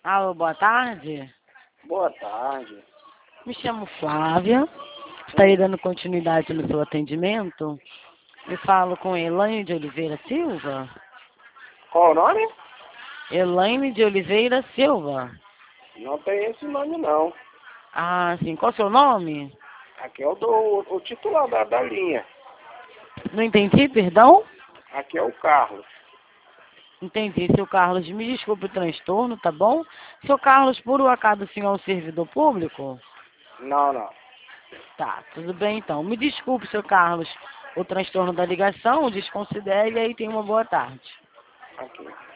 Alô, boa tarde. Boa tarde. Me chamo Flávia. Estarei dando continuidade no seu atendimento. Eu falo com Elaine de Oliveira Silva. Qual o nome? Elaine de Oliveira Silva. Não tem esse nome, não. Ah, sim. Qual o seu nome? Aqui é o titular da linha. Não entendi, perdão? Aqui é o Carlos. Entendi, seu Carlos. Me desculpe o transtorno, tá bom? Seu Carlos, por um acaso, o senhor é um servidor público? Não. Tá, tudo bem então. Me desculpe, seu Carlos, o transtorno da ligação, desconsidere e aí tenha uma boa tarde. Aqui.